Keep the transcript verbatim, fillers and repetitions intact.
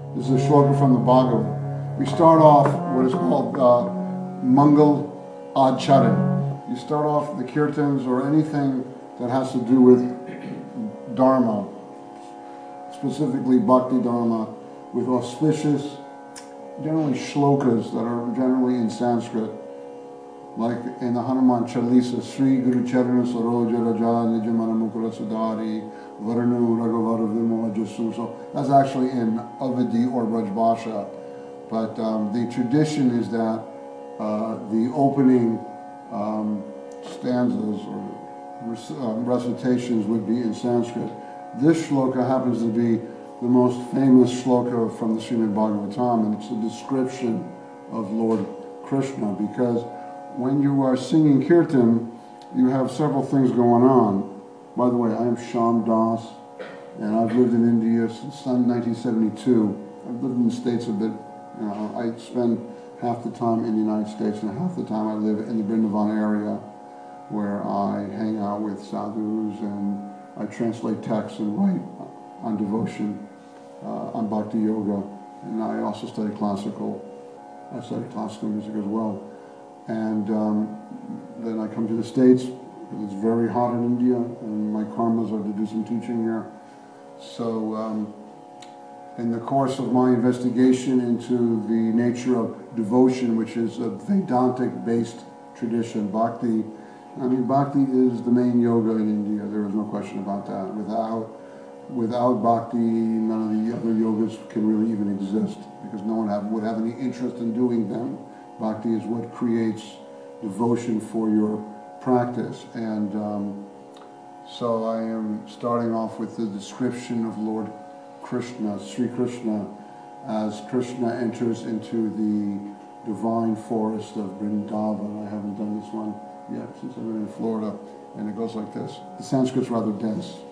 This is a shloka from the Bhagavad. We start off what is called uh, Mangal Acharan. You start off the kirtans or anything that has to do with Dharma, specifically Bhakti Dharma, with auspicious, generally shlokas that are generally in Sanskrit, like in the Hanuman Chalisa, Sri Guru Charana Saroja Raja Nijamana Mukura Sudari Varanu Raghavara Vimola Jasu. So that's actually in Avadi or Braj Bhasha. But um, the tradition is that uh, the opening um, stanzas or um, recitations would be in Sanskrit. This shloka happens to be the most famous shloka from the Srimad Bhagavatam, and it's a description of Lord Krishna, because when you are singing kirtan, you have several things going on. By the way, I am Shyam Das, and I've lived in India since nineteen seventy-two. I've lived in the States a bit. You know, I spend half the time in the United States and half the time I live in the Vrindavan area, where I hang out with sadhus and I translate texts and write on devotion, uh, on bhakti yoga, and I also study classical. I study classical music as well. And um, then I come to the States, because it's very hot in India, and my karmas are to do some teaching here. So um, in the course of my investigation into the nature of devotion, which is a Vedantic-based tradition, bhakti, I mean, bhakti is the main yoga in India, there is no question about that. Without, without bhakti, none of the other yogas can really even exist, because no one have, would have any interest in doing them. Bhakti is what creates devotion for your practice. And um, so I am starting off with the description of Lord Krishna, Sri Krishna, as Krishna enters into the divine forest of Vrindavan. I haven't done this one yet since I've been in Florida. And it goes like this. The Sanskrit's rather dense.